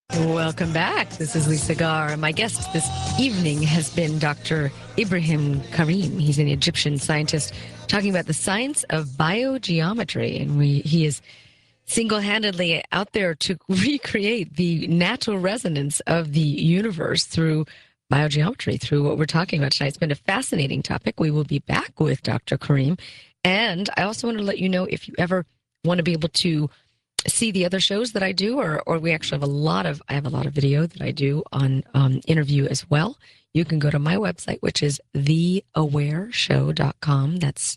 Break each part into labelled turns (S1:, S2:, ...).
S1: Welcome back. This is Lisa Gar. My guest this evening has been Dr. Ibrahim Karim. He's an Egyptian scientist talking about the science of biogeometry. And he is single-handedly out there to recreate the natural resonance of the universe through biogeometry, through what we're talking about tonight. It's been a fascinating topic. We will be back with Dr. Karim. And I also want to let you know, if you ever want to be able to see the other shows that I do, or we actually have I have a lot of video that I do on interview as well. You can go to my website, which is theawareshow.com. That's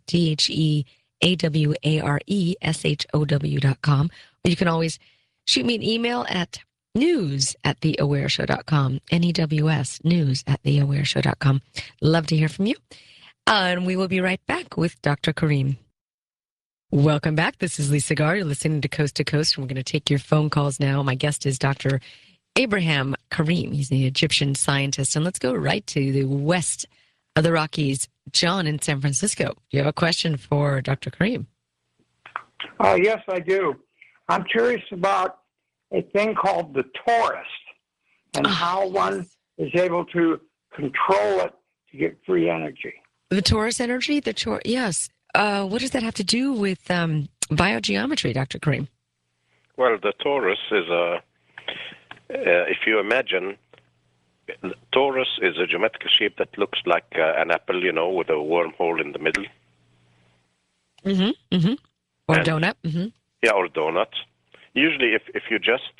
S1: TheAwareshow.com. Or you can always shoot me an email at news@theawareshow.com, NEWS, news@theawareshow.com. Love to hear from you. And we will be right back with Dr. Karim. Welcome back. This is Lisa Gar. You're listening to Coast to Coast. We're going to take your phone calls now. My guest is Dr. Ibrahim Karim. He's an Egyptian scientist. And let's go right to the west of the Rockies. John in San Francisco. Do you have a question for Dr. Karim?
S2: Yes, I do. I'm curious about a thing called the torus and how one is able to control it to get free energy.
S1: The torus energy? Yes. What does that have to do with biogeometry, Dr. Karim?
S3: Well, the torus is if you imagine, torus is a geometrical shape that looks like an apple, with a wormhole in the middle.
S1: Mm-hmm, mm-hmm. Or a donut. Mm-hmm.
S3: Yeah, or donut. Usually, if you just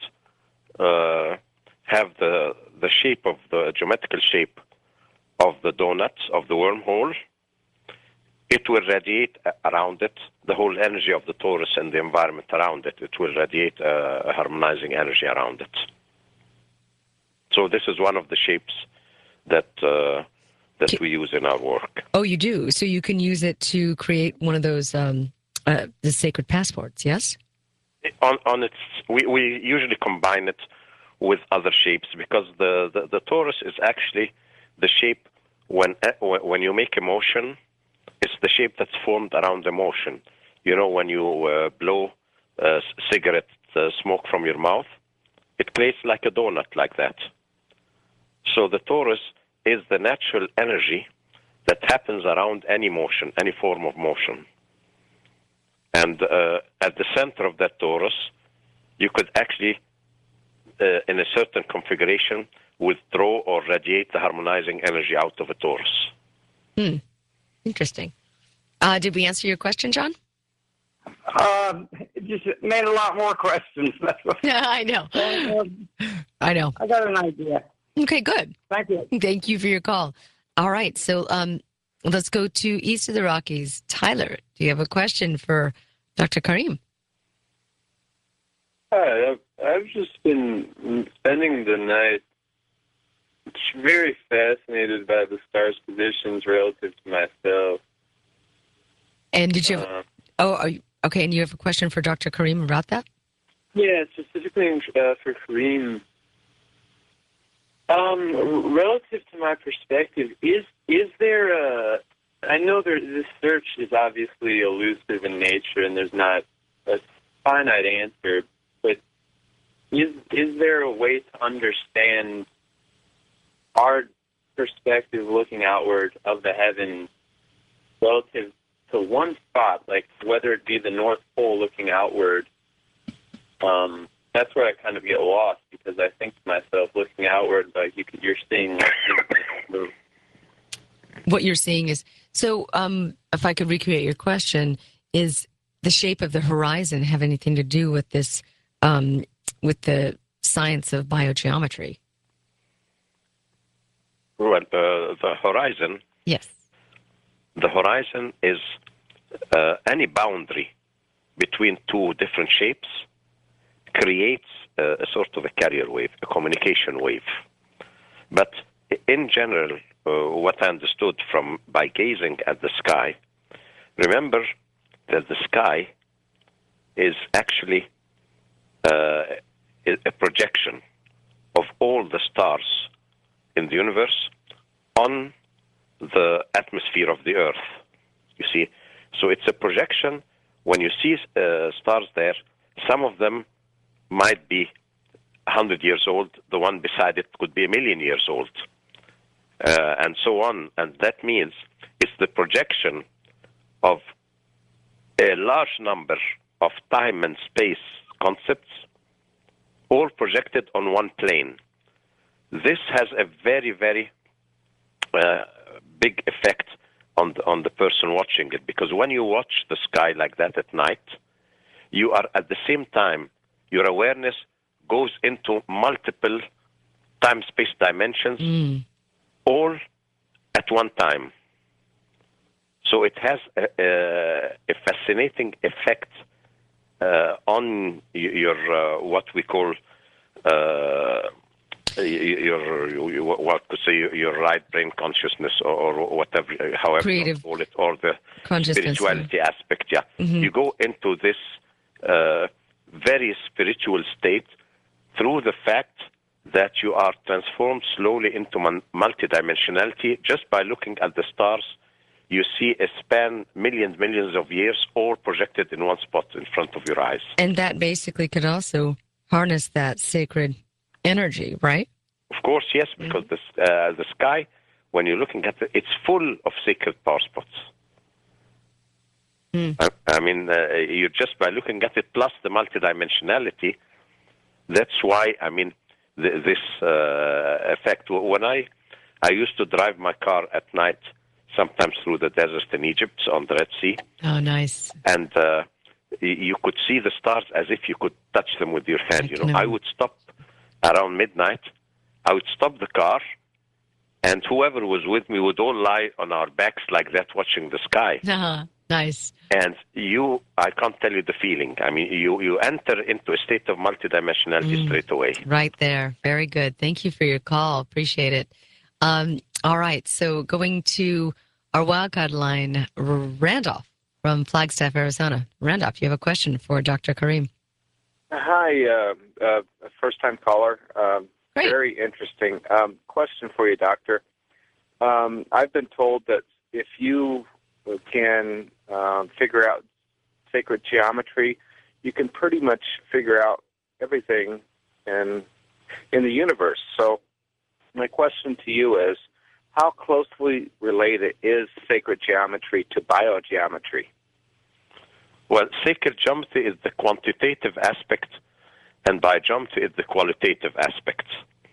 S3: have the shape of the geometrical shape of the donut, of the wormhole, it will radiate around it the whole energy of the torus and the environment around it. It will radiate a harmonizing energy around it. So this is one of the shapes that we use in our work.
S1: Oh, you do? So you can use it to create one of those the sacred passports, yes?
S3: We usually combine it with other shapes because the torus is actually the shape when you make a motion. It's the shape that's formed around the motion. When you blow cigarette smoke from your mouth, it creates like a donut like that. So the torus is the natural energy that happens around any motion, any form of motion. And at the center of that torus, you could actually, in a certain configuration, withdraw or radiate the harmonizing energy out of a torus.
S1: Interesting. Did we answer your question, John?
S2: It just made a lot more questions.
S1: Yeah, I know. I know.
S2: I got an idea.
S1: Okay, good.
S2: Thank you.
S1: Thank you for your call. All right, so let's go to east of the Rockies. Tyler, do you have a question for Dr. Karim?
S4: Hi, I've just been spending the night very fascinated by the stars' positions relative to myself.
S1: And did you have, okay, and you have a question for Dr. Karim about that?
S4: Yeah, specifically for Karim. Relative to my perspective, is there I know this search is obviously elusive in nature and there's not a finite answer, but is there a way to understand our perspective looking outward of the heavens relative to one spot, like whether it be the North Pole looking outward? That's where I kind of get lost because I think to myself, looking outward, like you're seeing move.
S1: What you're seeing is, so if I could recreate your question, is the shape of the horizon have anything to do with this, with the science of biogeometry?
S3: Well, the horizon.
S1: Yes.
S3: The horizon is any boundary between two different shapes creates a sort of a carrier wave, a communication wave. But in general, what I understood by gazing at the sky, remember that the sky is actually a projection of all the stars in the universe on the atmosphere of the Earth. You see, so it's a projection. When you see stars there, some of them might be 100 years old, the one beside it could be 1,000,000 years old, and so on. And that means it's the projection of a large number of time and space concepts, all projected on one plane. This has a very, very big effect on the person watching it, because when you watch the sky like that at night, you are at the same time, your awareness goes into multiple time-space dimensions, all at one time. So it has a fascinating effect on your what we call your right brain consciousness, or whatever, however
S1: Creative
S3: you call it, or the spirituality aspect. Yeah, you go into this very spiritual state through the fact that you are transformed slowly into multidimensionality just by looking at the stars. You see a span millions of years, all projected in one spot in front of your eyes.
S1: And that basically could also harness that sacred energy, right?
S3: Of course, yes, because the sky, when you're looking at it, it's full of sacred power spots. I mean, you're just by looking at it, plus the multidimensionality. That's why, I mean, this effect. When I used to drive my car at night, sometimes through the desert in Egypt on the Red Sea.
S1: Oh, nice.
S3: And you could see the stars as if you could touch them with your hand. I would stop around midnight. I would stop the car, and whoever was with me would all lie on our backs like that, watching the sky.
S1: Nice.
S3: And I can't tell you the feeling. I mean, you enter into a state of multidimensionality straight away.
S1: Right there. Very good. Thank you for your call. Appreciate it. All right. So going to our wildcard line, Randolph from Flagstaff, Arizona. Randolph, you have a question for Dr. Karim.
S5: Hi, first-time caller.
S1: Great.
S5: Very interesting. Question for you, Doctor. I've been told that if you can figure out sacred geometry, you can pretty much figure out everything in the universe. So my question to you is, how closely related is sacred geometry to biogeometry?
S3: Well, sacred geometry is the quantitative aspect, and biogeometry is the qualitative aspect.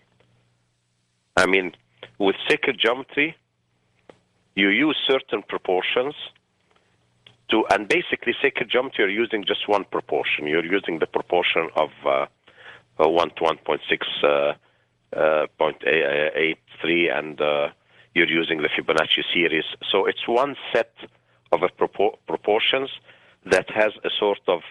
S3: I mean, with sacred geometry, you use certain proportions and basically sacred geometry, you're using just one proportion. You're using the proportion of 1 to 1.6.83, and you're using the Fibonacci series. So it's one set of proportions that has a sort of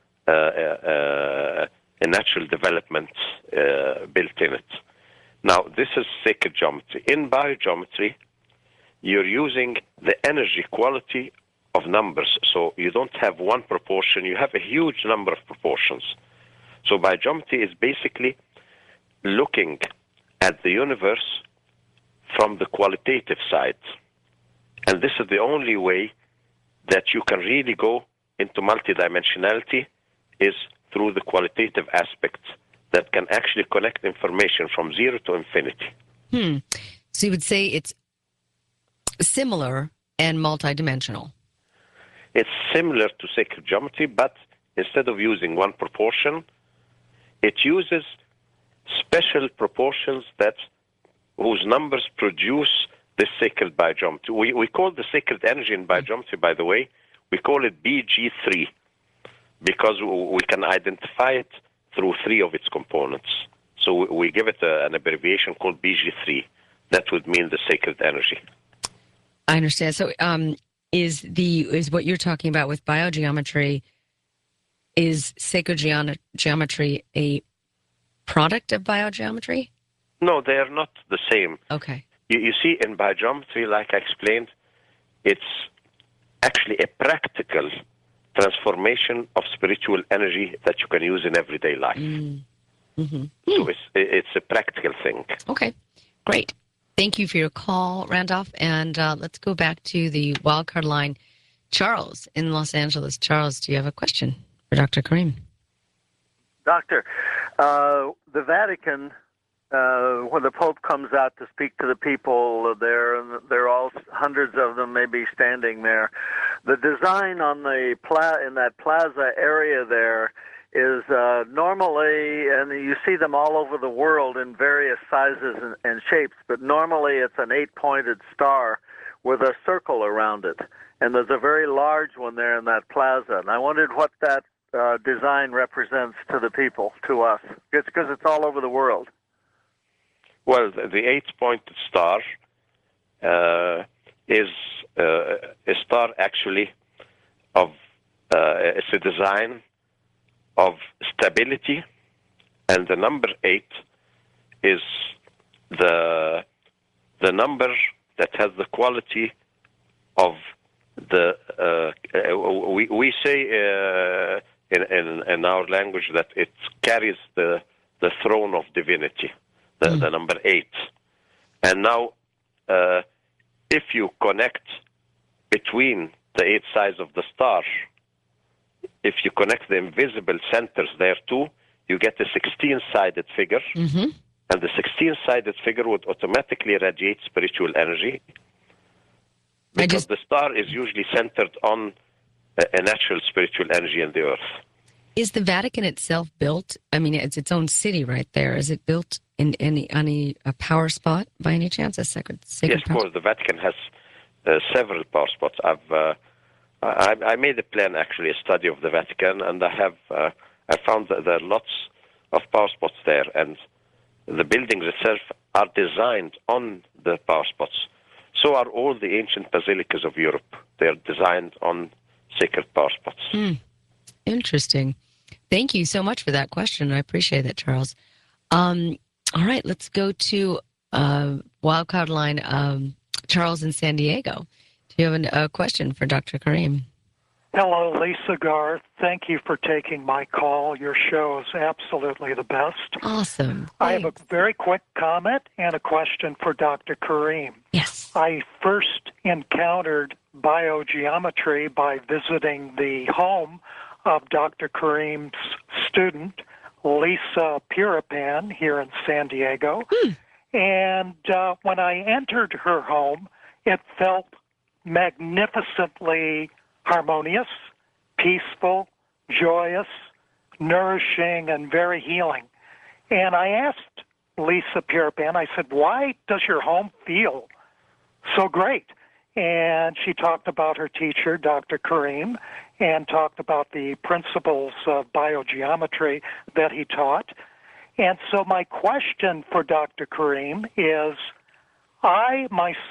S3: a natural development built in it. Now, this is sacred geometry. In biogeometry, you're using the energy quality of numbers. So you don't have one proportion, you have a huge number of proportions. So biogeometry is basically looking at the universe from the qualitative side. And this is the only way that you can really go into multidimensionality, is through the qualitative aspect that can actually connect information from zero to infinity.
S1: So you would say it's similar and multidimensional.
S3: It's similar to sacred geometry, but instead of using one proportion, it uses special proportions whose numbers produce this sacred biogeometry. We call the sacred energy in biogeometry, by the way, we call it BG3, because we can identify it through 3 of its components. So we give it an abbreviation called BG3. That would mean the sacred energy.
S1: I understand. So is what you're talking about with biogeometry, is sacred geometry a product of biogeometry?
S3: No, they are not the same.
S1: Okay.
S3: You see, in biogeometry, like I explained, it's actually a practical transformation of spiritual energy that you can use in everyday life. So it's a practical thing.
S1: Okay, great. Thank you for your call, Randolph. And let's go back to the wildcard line. Charles in Los Angeles. Charles, do you have a question for Dr. Karim?
S6: Doctor, The Vatican, when the Pope comes out to speak to the people there, and there are all hundreds of them maybe standing there, the design on the in that plaza area there is normally, and you see them all over the world in various sizes and shapes, but normally it's an 8-pointed star with a circle around it. And there's a very large one there in that plaza. And I wondered what that design represents to the people, to us. It's because it's all over the world.
S3: Well, the 8-pointed star is a star actually of, it's a design of stability, and the number 8 is the number that has the quality of the we say in our language that it carries the throne of divinity, the number 8. And now if you connect between the 8 sides of the star, if you connect the invisible centers there too, you get a 16-sided figure.
S1: Mm-hmm.
S3: And the 16-sided figure would automatically radiate spiritual energy, because the star is usually centered on a natural spiritual energy in the earth.
S1: Is the Vatican itself built? I mean, it's its own city right there. Is it built in a power spot by any chance? A sacred
S3: yes, of course. The Vatican has several power spots. I made a plan, actually, a study of the Vatican, and I found that there are lots of power spots there, and the buildings itself are designed on the power spots. So are all the ancient basilicas of Europe. They're designed on sacred power spots.
S1: Interesting. Thank you so much for that question. I appreciate that, Charles. All right, let's go to wildcard line. Charles in San Diego. Do you have a question for Dr. Karim?
S7: Hello, Lisa Garth. Thank you for taking my call. Your show is absolutely the best.
S1: Awesome. Thanks.
S7: I have a very quick comment and a question for Dr. Karim.
S1: Yes.
S7: I first encountered biogeometry by visiting the home of Dr. Karim's student, Lisa Puripan, here in San Diego. And when I entered her home, it felt magnificently harmonious, peaceful, joyous, nourishing, and very healing. And I asked Lisa Puripan, I said, why does your home feel so great? And she talked about her teacher, Dr. Karim, and talked about the principles of biogeometry that he taught. And so my question for Dr. Karim is, I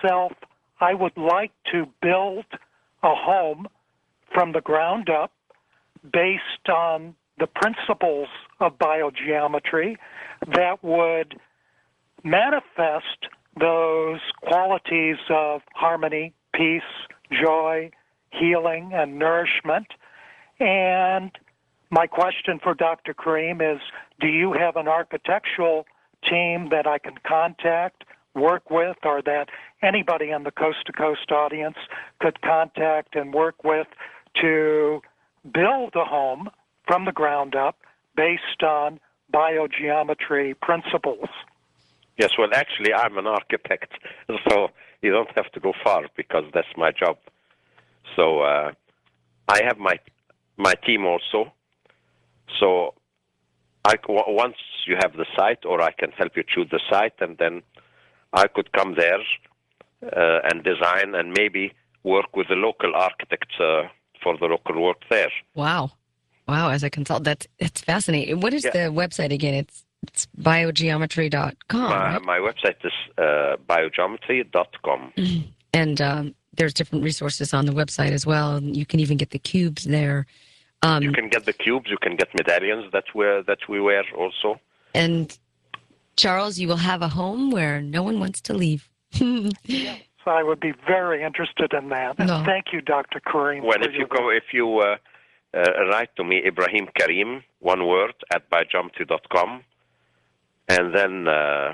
S7: would like to build a home from the ground up based on the principles of biogeometry that would manifest those qualities of harmony, peace, joy, healing, and nourishment. And my question for Dr. Karim is, do you have an architectural team that I can contact, work with, or that anybody in the Coast to Coast audience could contact and work with to build a home from the ground up based on biogeometry principles?
S3: Yes, well, actually, I'm an architect, so you don't have to go far because that's my job. So I have my team also. So once you have the site, or I can help you choose the site, and then I could come there and design and maybe work with the local architects for the local work there.
S1: Wow. As a consultant, that's fascinating. What is the website again? It's biogeometry.com. Right?
S3: My website is biogeometry.com.
S1: And there's different resources on the website as well. You can even get the cubes there.
S3: You can get the cubes. You can get medallions that we wear also.
S1: And Charles, you will have a home where no one wants to leave.
S7: Yes, I would be very interested in that. And thank you, Dr. Karim.
S3: Well, if you write to me, Ibrahim Karim, one word, at biogeometry.com, and then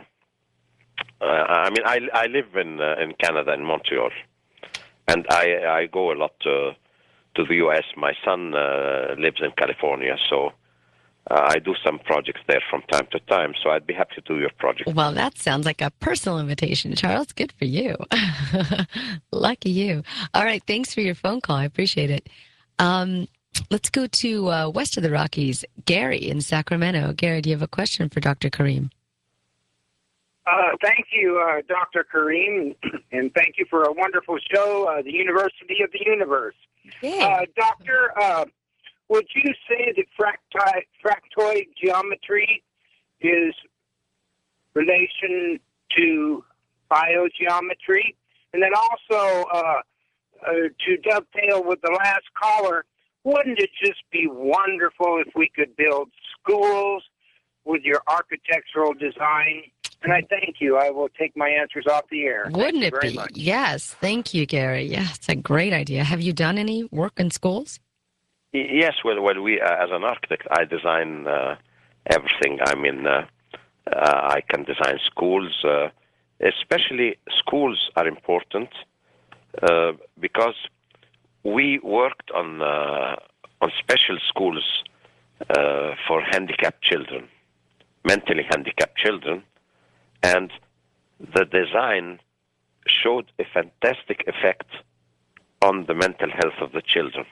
S3: I live in Canada, in Montreal, and I go a lot to the U.S. My son lives in California, so I do some projects there from time to time, so I'd be happy to do your project.
S1: Well, that sounds like a personal invitation, Charles. Good for you. Lucky you. All right. Thanks for your phone call. I appreciate it. Let's go to west of the Rockies. Gary in Sacramento. Gary, do you have a question for Dr. Karim?
S8: Thank you, Dr. Karim, and thank you for a wonderful show, the University of the Universe.
S1: Yeah.
S8: Doctor, would you say that fractoid geometry is relation to biogeometry? And then also, to dovetail with the last caller, wouldn't it just be wonderful if we could build schools with your architectural design? And I thank you. I will take my answers off the air.
S1: Wouldn't it
S8: very
S1: be?
S8: much.
S1: Yes. Thank you, Gary. Yeah, it's a great idea. Have you done any work in schools?
S3: Yes, well, we as an architect, I design everything. I mean, I can design schools. Especially schools are important because we worked on special schools for handicapped children, mentally handicapped children, and the design showed a fantastic effect on the mental health of the children.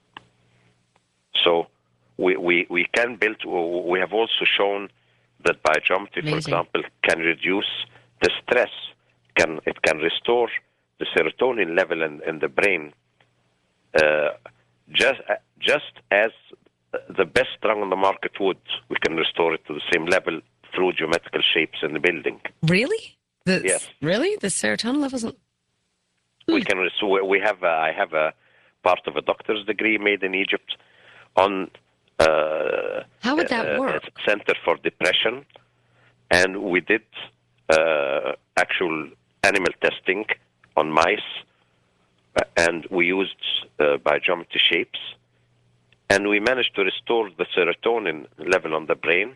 S3: So we can build. We have also shown that biogeometry, for example, can reduce the stress. It can restore the serotonin level in the brain, just as the best drug on the market would. We can restore it to the same level through geometrical shapes in the building.
S1: Really?
S3: Yes.
S1: Really? The serotonin levels?
S3: We can. So we have. I have a part of a doctor's degree made in Egypt on.
S1: How would that work?
S3: Center for Depression, and we did actual animal testing on mice, and we used biogeometry shapes, and we managed to restore the serotonin level on the brain,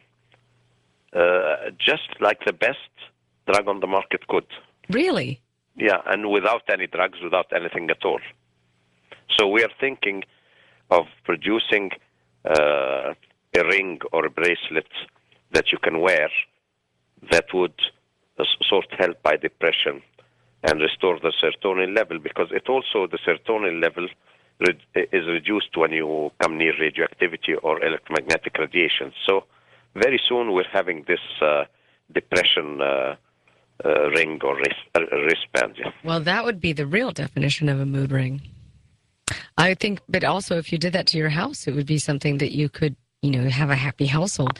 S3: just like the best drug on the market could.
S1: Really?
S3: Yeah, and without any drugs, without anything at all. So we are thinking of producing a ring or a bracelet that you can wear that would sort of help by depression and restore the serotonin level, because it also, the serotonin level is reduced when you come near radioactivity or electromagnetic radiation. So very soon we're having this depression ring or wristband. Yeah.
S1: Well, that would be the real definition of a mood ring. I think, but also if you did that to your house, it would be something that you could, have a happy household.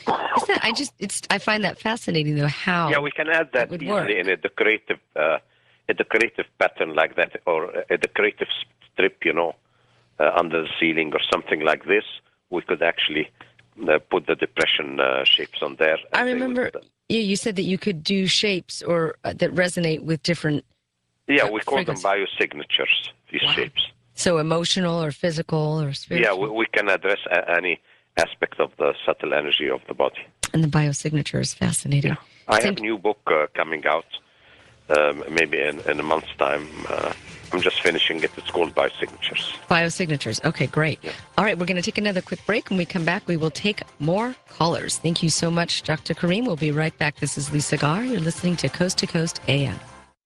S1: I find that fascinating though, how.
S3: Yeah, we can add that easily in a decorative pattern like that, or a decorative strip, under the ceiling or something like this. We could actually put the depression shapes on there.
S1: I remember you said that you could do shapes or that resonate with different.
S3: Yeah, we call them biosignatures, these shapes.
S1: So emotional or physical or spiritual?
S3: Yeah, we can address any aspect of the subtle energy of the body.
S1: And the biosignature is fascinating.
S3: Yeah. I have a new book coming out maybe in a month's time. I'm just finishing it. It's called Biosignatures.
S1: Biosignatures. Okay, great.
S3: Yeah.
S1: All right, we're going to take another quick break. When we come back, we will take more callers. Thank you so much, Dr. Karim. We'll be right back. This is Lisa Garr. You're listening to Coast AM.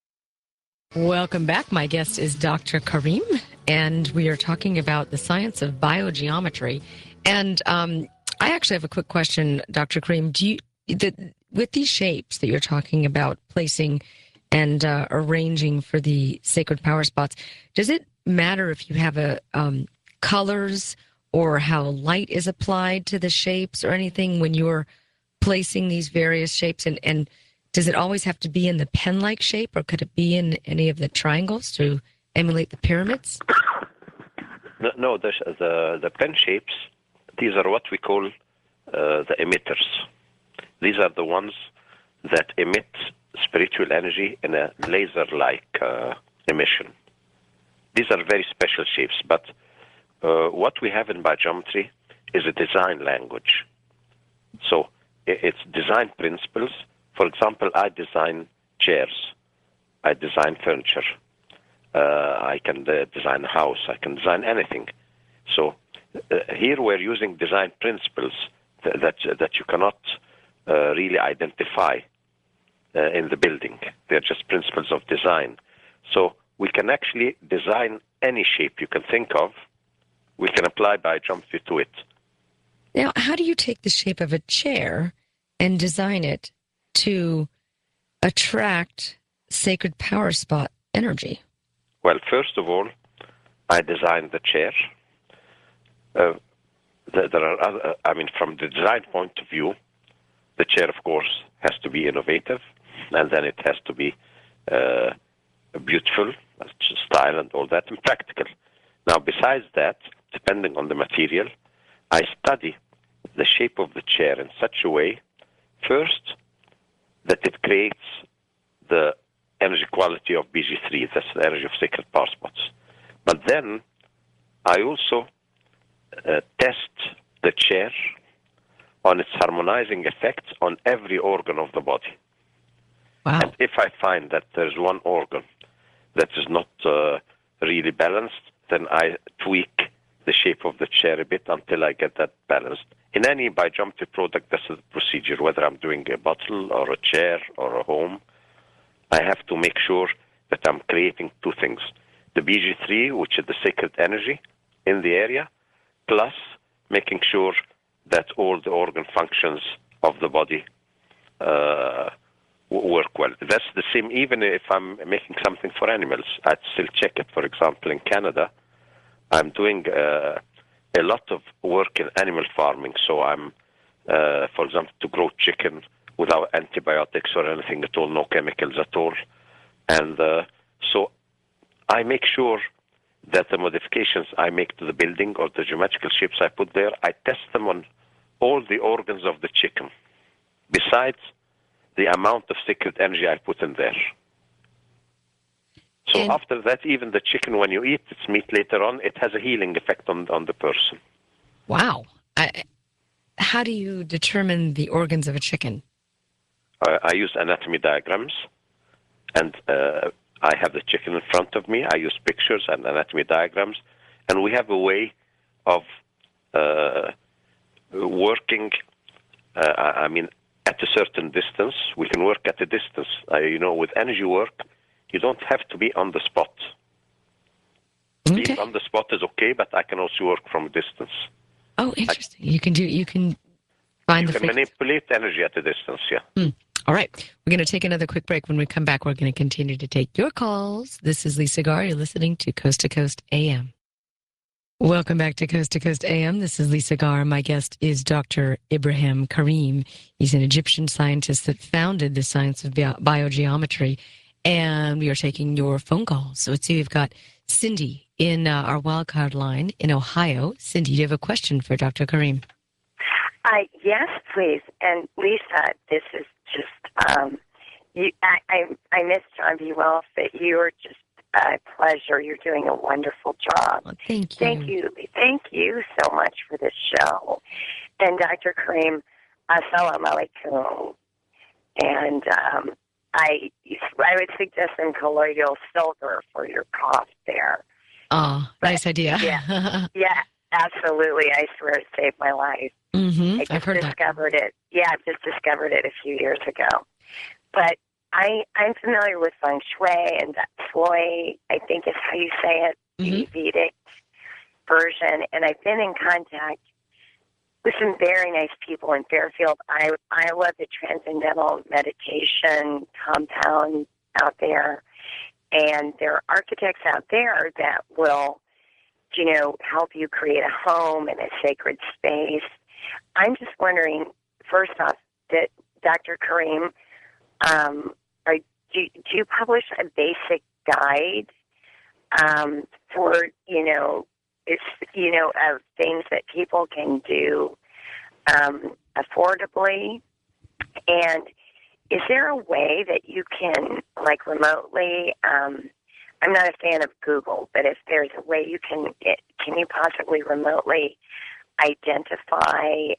S1: Welcome back. My guest is Dr. Karim, and we are talking about the science of biogeometry. And I actually have a quick question, Dr. Karim. With these shapes that you're talking about placing and arranging for the sacred power spots, does it matter if you have colors or how light is applied to the shapes or anything when you're placing these various shapes? And does it always have to be in the pen-like shape, or could it be in any of the triangles to emulate the pyramids?
S3: No, the pen shapes, these are what we call the emitters. These are the ones that emit spiritual energy in a laser-like emission. These are very special shapes, but what we have in biogeometry is a design language. So it's design principles. For example, I design chairs. I design furniture. I can design a house. I can design anything. So here we're using design principles that you cannot really identify in the building. They're just principles of design. So we can actually design any shape you can think of. We can apply biogeometry to it.
S1: Now, how do you take the shape of a chair and design it to attract sacred power spot energy?
S3: Well, first of all, I designed the chair. There are other, from the design point of view, the chair, of course, has to be innovative, and then it has to be beautiful, style and all that, and practical. Now, besides that, depending on the material, I study the shape of the chair in such a way, first, that it creates the energy quality of BG3, that's the energy of sacred power spots. But then, I also test the chair on its harmonizing effects on every organ of the body.
S1: Wow.
S3: And if I find that there's one organ that is not really balanced, then I tweak the shape of the chair a bit until I get that balanced. In any biogeometry product, that's the procedure. Whether I'm doing a bottle or a chair or a home, I have to make sure that I'm creating two things. The BG3, which is the sacred energy in the area, plus making sure that all the organ functions of the body work well. That's the same even if I'm making something for animals. I'd still check it. For example, in Canada, I'm doing a lot of work in animal farming. So I'm, for example, to grow chicken without antibiotics or anything at all, no chemicals at all. And so I make sure that the modifications I make to the building or the geometrical shapes I put there, I test them on all the organs of the chicken, besides the amount of sacred energy I put in there. So after that, even the chicken, when you eat its meat later on, it has a healing effect on the person.
S1: Wow. How do you determine the organs of a chicken?
S3: I use anatomy diagrams, and I have the chicken in front of me. I use pictures and anatomy diagrams, and we have a way of working, at a certain distance. We can work at a distance. With energy work, you don't have to be on the spot.
S1: Okay.
S3: Being on the spot is okay, but I can also work from a distance.
S1: Oh, interesting. You can find the frequency.
S3: Manipulate energy at a distance, yeah.
S1: All right. We're going to take another quick break. When we come back, we're going to continue to take your calls. This is Lisa Gar. You're listening to Coast to Coast AM. Welcome back to Coast AM. This is Lisa Gar. My guest is Dr. Ibrahim Karim. He's an Egyptian scientist that founded the science of biogeometry. And we are taking your phone calls. So let's see, we've got Cindy in our wildcard line in Ohio. Cindy, do you have a question for Dr. Karim?
S9: Yes, please. And Lisa, this is just, I miss John B. Wells, but you are just a pleasure. You're doing a wonderful job.
S1: Well, thank you.
S9: Thank you. Thank you so much for this show. And Dr. Karim, assalamu alaikum. And I would suggest some colloidal silver for your cough there.
S1: Oh, nice idea.
S9: Yeah, absolutely. I swear it saved my life.
S1: Mm-hmm.
S9: I've just discovered it. Yeah, I've just discovered it a few years ago. But I'm familiar with feng shui, and shui, I think is how you say it, the Vedic version. And I've been in contact with some very nice people in Fairfield, Iowa, the Transcendental Meditation Compound out there. And there are architects out there that will, help you create a home and a sacred space. I'm just wondering, first off, that Dr. Karim, do you publish a basic guide for, of things that people can do affordably? And is there a way that you can, remotely, I'm not a fan of Google, but if there's a way can you possibly remotely identify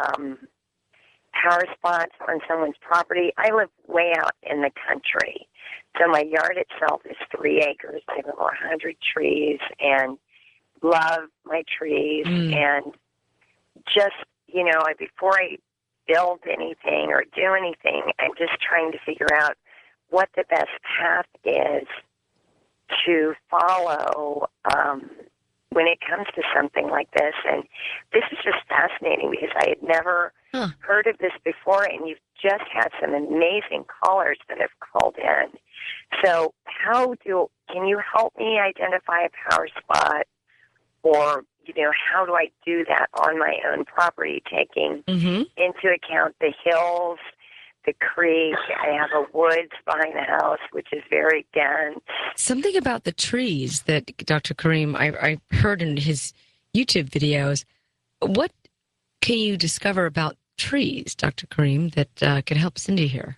S9: power spots on someone's property? I live way out in the country, so my yard itself is 3 acres. I have over 100 trees and love my trees, and just, before I build anything or do anything, I'm just trying to figure out what the best path is to follow when it comes to something like this. And this is just fascinating because I had never heard of this before, and you've just had some amazing callers that have called in. So can you help me identify a power spot, or, how do I do that on my own property, taking into account the hills, the creek? I have a woods behind the house, which is very dense.
S1: Something about the trees that Dr. Karim, I heard in his YouTube videos. What can you discover about trees, Dr. Karim, that can help Cindy here?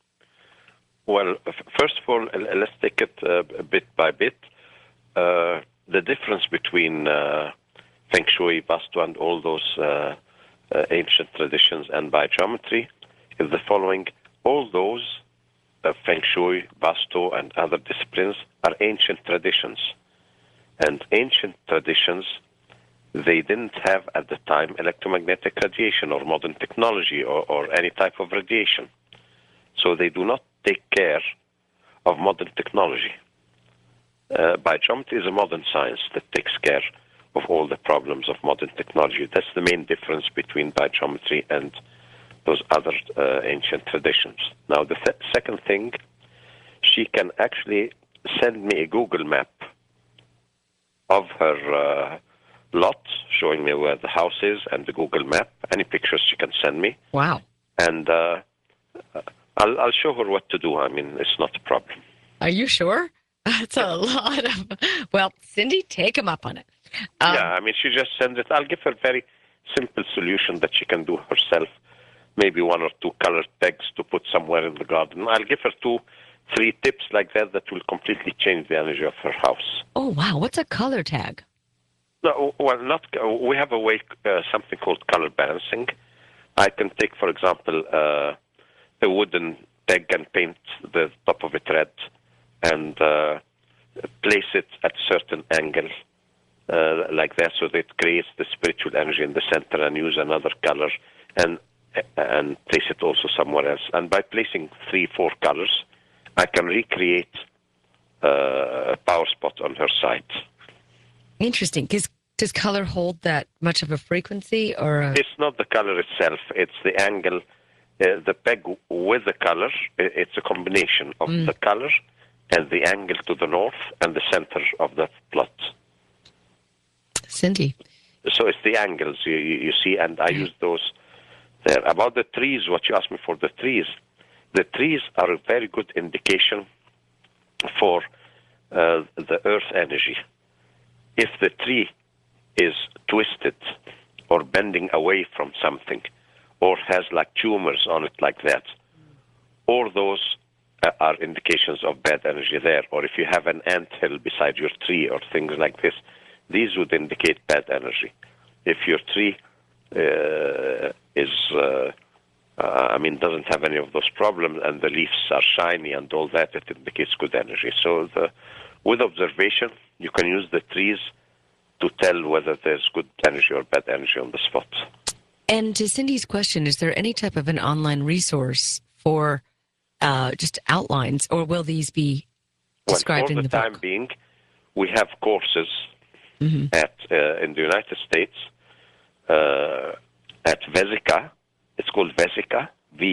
S3: Well, first of all, let's take it bit by bit. The difference between Feng Shui, Vastu, and all those ancient traditions and biogeometry is the following. All those Feng Shui, Vastu, and other disciplines are ancient traditions. And ancient traditions, they didn't have at the time electromagnetic radiation or modern technology or any type of radiation. So they do not take care of modern technology. Biogeometry is a modern science that takes care of all the problems of modern technology. That's the main difference between biogeometry and those other ancient traditions. Now, the second thing, she can actually send me a Google map of her lot, showing me where the house is, and the Google map. Any pictures she can send me.
S1: Wow.
S3: And I'll show her what to do. I mean, it's not a problem.
S1: Are you sure? That's a lot of... Well, Cindy, take him up on it.
S3: Yeah, I mean, she just sends it. I'll give her a very simple solution that she can do herself. Maybe 1 or 2 colored pegs to put somewhere in the garden. I'll give her 2, 3 tips like that will completely change the energy of her house.
S1: Oh, wow. What's a color tag?
S3: No, well, we have a way, something called color balancing. I can take, for example, a wooden peg and paint the top of it red and place it at a certain angle like that, so that it creates the spiritual energy in the center, and use another color and place it also somewhere else. And by placing 3, 4 colors, I can recreate a power spot on her site.
S1: Interesting. Does color hold that much of a frequency?
S3: It's not the color itself. It's the angle. The peg with the color, it's a combination of the color and the angle to the north and the center of the plot.
S1: Cindy.
S3: So it's the angles you see, and I use those there. About the trees, what you asked me for the trees are a very good indication for the earth energy. If the tree is twisted or bending away from something, or has like tumors on it like that, all those are indications of bad energy there. Or if you have an anthill beside your tree or things like this, these would indicate bad energy. If your tree doesn't have any of those problems and the leaves are shiny and all that, it indicates good energy. So with observation, you can use the trees to tell whether there's good energy or bad energy on the spot.
S1: And to Cindy's question, is there any type of an online resource for just outlines, or will these be described in the book?
S3: For the time being, we have courses in the United States at Vesica. It's called Vesica,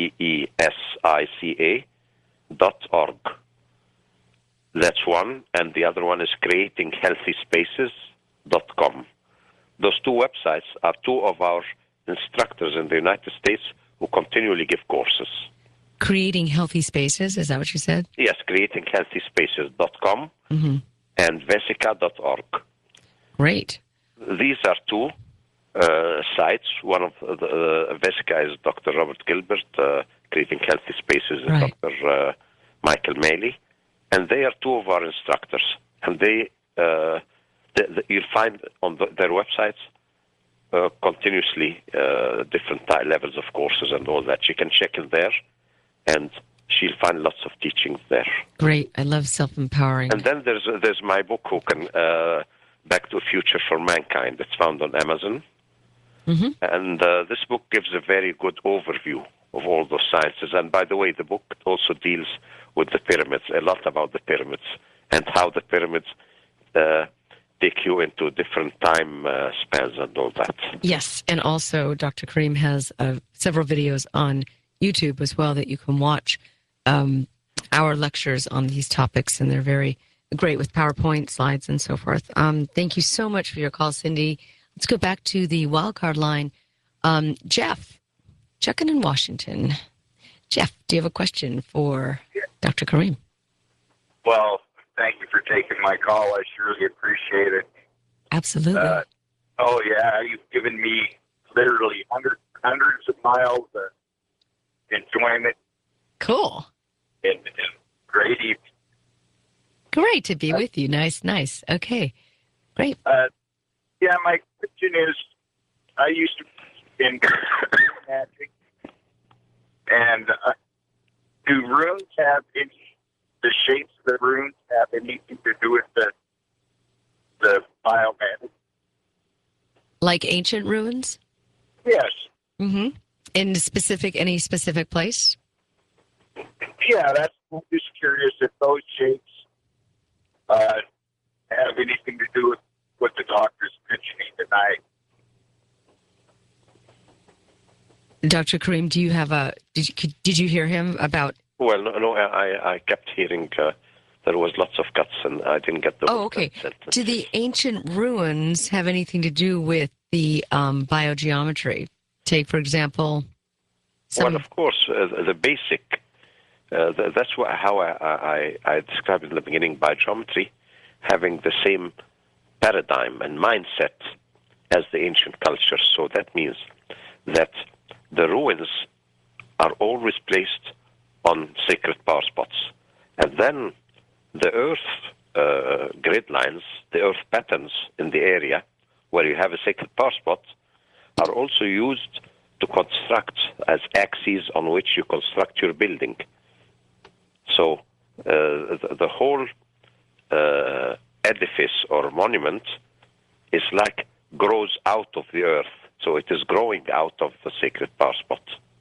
S3: VESICA.org. That's one, and the other one is creatinghealthyspaces.com. Those 2 websites are 2 of our instructors in the United States who continually give courses.
S1: Creating Healthy Spaces, is that what you said?
S3: Yes, creatinghealthyspaces.com and vesica.org.
S1: Great.
S3: These are 2 sites. One of the Vesica is Dr. Robert Gilbert, Creating Healthy Spaces is Dr. Michael Maley, and they are 2 of our instructors. And you'll find on their websites continuously different levels of courses and all that. You can check in there, and she'll find lots of teachings there.
S1: Great. I love self-empowering.
S3: And then there's my book, Back to a Future for Mankind. It's found on Amazon. And this book gives a very good overview of all those sciences. And by the way, the book also deals with the pyramids, a lot about the pyramids and how the pyramids take you into different time spans and all that.
S1: Yes, and also Dr. Karim has several videos on YouTube as well that you can watch our lectures on these topics, and they're very great with PowerPoint slides and so forth. Thank you so much for your call, Cindy. Let's go back to the wildcard line. Jeff, checking in Washington. Jeff, do you have a question for Dr. Karim?
S10: Well, thank you for taking my call. I surely appreciate it.
S1: Absolutely.
S10: Oh, yeah. You've given me literally hundreds of miles of enjoyment.
S1: Cool.
S10: And great evening.
S1: Great to be with you. Nice. Okay, great.
S10: Yeah, my question is, I used to be in magic, and do runes have the shapes of the runes have anything to do with the biomagic?
S1: Like ancient ruins?
S10: Yes.
S1: Mm-hmm. In any specific place?
S10: Yeah, I'm just curious if those shapes have anything to do with what the doctor's mentioning tonight.
S1: Dr. Karim, do you have did you hear him about?
S3: Well, no, I kept hearing there was lots of cuts, and I didn't get the.
S1: Oh, okay. Do the ancient ruins have anything to do with the biogeometry? Take, for example,
S3: Well, of course, the basic. That's how I described it in the beginning. Biogeometry having the same paradigm and mindset as the ancient cultures. So that means that the ruins are always placed on sacred power spots. And then the earth grid lines, the earth patterns in the area where you have a sacred power spot are also used to construct as axes on which you construct your building. So the whole edifice or monument is like grows out of the earth. So it is growing out of the sacred power spot.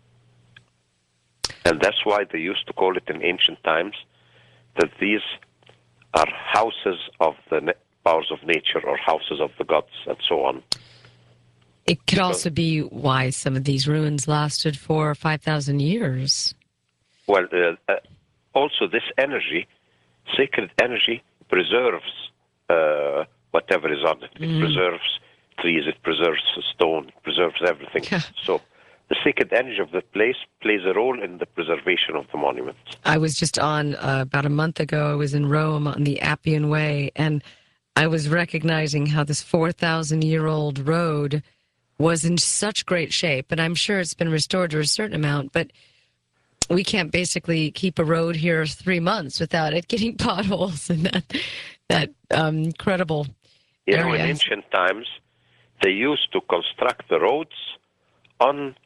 S3: And that's why they used to call it in ancient times that these are houses of the powers of nature or houses of the gods and so on.
S1: It could also be why some of these ruins lasted for 5,000 years.
S3: Well, also this energy, sacred energy, preserves whatever is on it. It preserves trees, it preserves stone, it preserves everything. So the sacred energy of the place plays a role in the preservation of the monument.
S1: I was just on, about a month ago, I was in Rome on the Appian Way, and I was recognizing how this 4,000-year-old road was in such great shape, and I'm sure it's been restored to a certain amount, but we can't basically keep a road here 3 months without it getting potholes and that incredible
S3: area.
S1: You know,
S3: in ancient times, they used to construct the roads on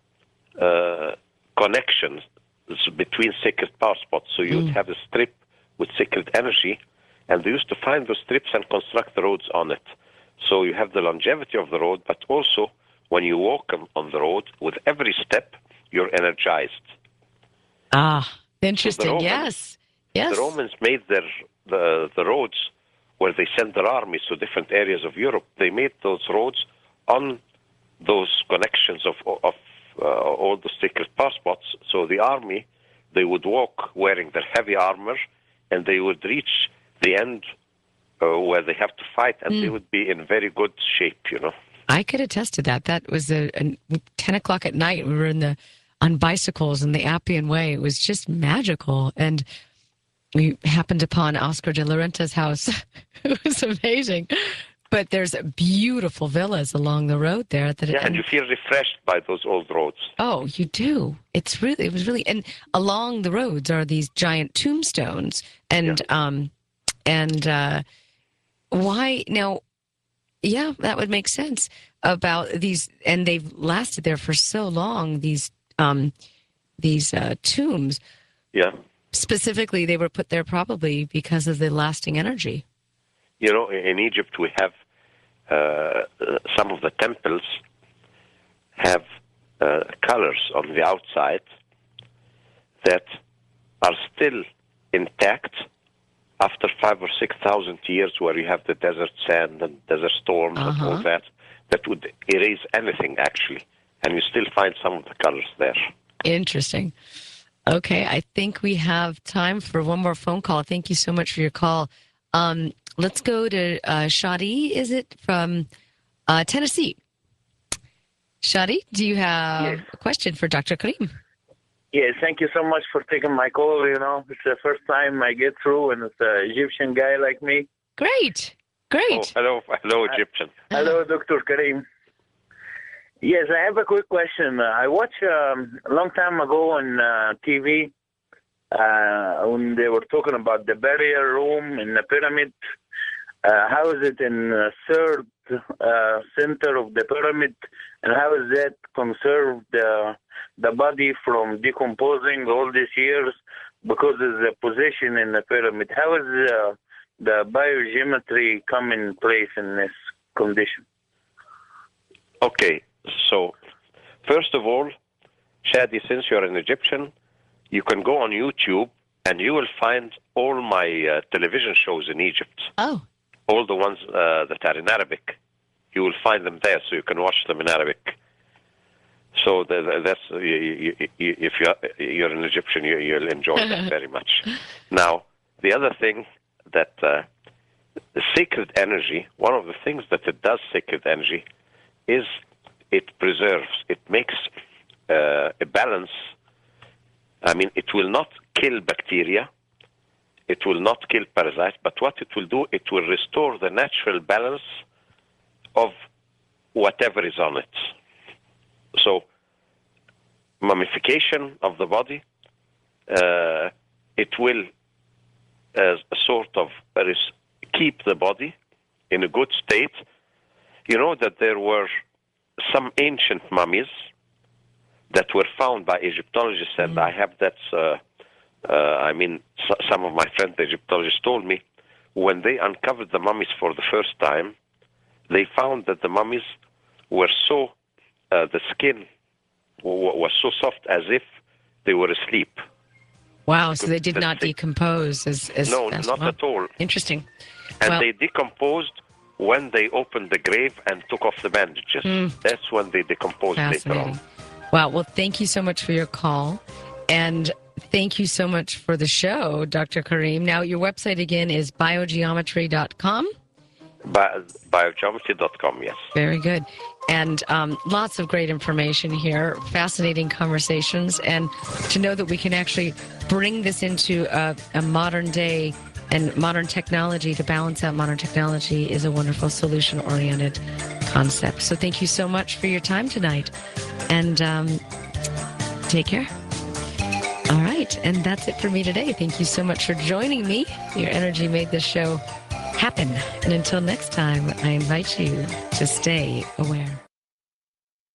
S3: connections between sacred power spots. So you'd have a strip with sacred energy, and they used to find those strips and construct the roads on it. So you have the longevity of the road, but also when you walk on the road, with every step, you're energized.
S1: Ah, interesting.
S3: So
S1: Yes.
S3: The Romans made the roads where they sent their armies to different areas of Europe. They made those roads on those connections of all the sacred power spots. So the army, they would walk wearing their heavy armor, and they would reach the end where they have to fight, and they would be in very good shape, you know.
S1: I could attest to that. That was 10 o'clock at night. We were on bicycles in the Appian Way. It was just magical. And we happened upon Oscar de la Renta's house. It was amazing. But there's beautiful villas along the road there.
S3: And you feel refreshed by those old roads.
S1: Oh, you do. It was really, and along the roads are these giant tombstones. And, why now? Yeah, that would make sense about these, and they've lasted there for so long. These tombs.
S3: Yeah.
S1: Specifically, they were put there probably because of the lasting energy.
S3: You know, in Egypt we have some of the temples have colors on the outside that are still intact after 5,000 or 6,000 years, where you have the desert sand and desert storms and all that would erase anything, actually. And you still find some of the colors there.
S1: Interesting. Okay, I think we have time for one more phone call. Thank you so much for your call. Let's go to Shadi, is it, from Tennessee? Shadi, do you have a question for Dr. Karim?
S11: Yes, thank you so much for taking my call. You know, it's the first time I get through, and it's an Egyptian guy like me.
S1: Great.
S3: Oh, hello, Egyptian.
S11: Hello, Dr. Karim. Yes, I have a quick question. I watched a long time ago on TV when they were talking about the burial room in the pyramid. How is it in the third center of the pyramid, and how is that conserved the body from decomposing all these years because of the position in the pyramid? How is the biogeometry come in place in this condition?
S3: Okay, so first of all, Shadi, since you're an Egyptian, you can go on YouTube and you will find all my television shows in Egypt.
S1: Oh.
S3: All the ones that are in Arabic. You will find them there, so you can watch them in Arabic. So that's if you're an Egyptian, you'll enjoy that very much. Now, the other thing that the sacred energy, one of the things that it does, sacred energy, is it preserves, it makes a balance. I mean, it will not kill bacteria, it will not kill parasites, but what it will do, it will restore the natural balance of whatever is on it. So, mummification of the body, it will sort of keep the body in a good state. You know that there were some ancient mummies that were found by Egyptologists, and I have that, some of my friends, the Egyptologists, told me when they uncovered the mummies for the first time, they found that the mummies were so, the skin was so soft as if they were asleep.
S1: Wow, so they did not decompose as
S3: No, not at all.
S1: Interesting.
S3: And they decomposed when they opened the grave and took off the bandages. That's when they decomposed later on.
S1: Wow, well, thank you so much for your call. And thank you so much for the show, Dr. Karim. Now, your website again is biogeometry.com?
S3: Biogeometry.com, yes.
S1: Very good. And lots of great information here, fascinating conversations, and to know that we can actually bring this into a modern day and modern technology to balance out modern technology is a wonderful solution-oriented concept. So thank you so much for your time tonight, and take care. All right, and that's it for me today. Thank you so much for joining me. Your energy made this show happen. And until next time, I invite you to stay aware.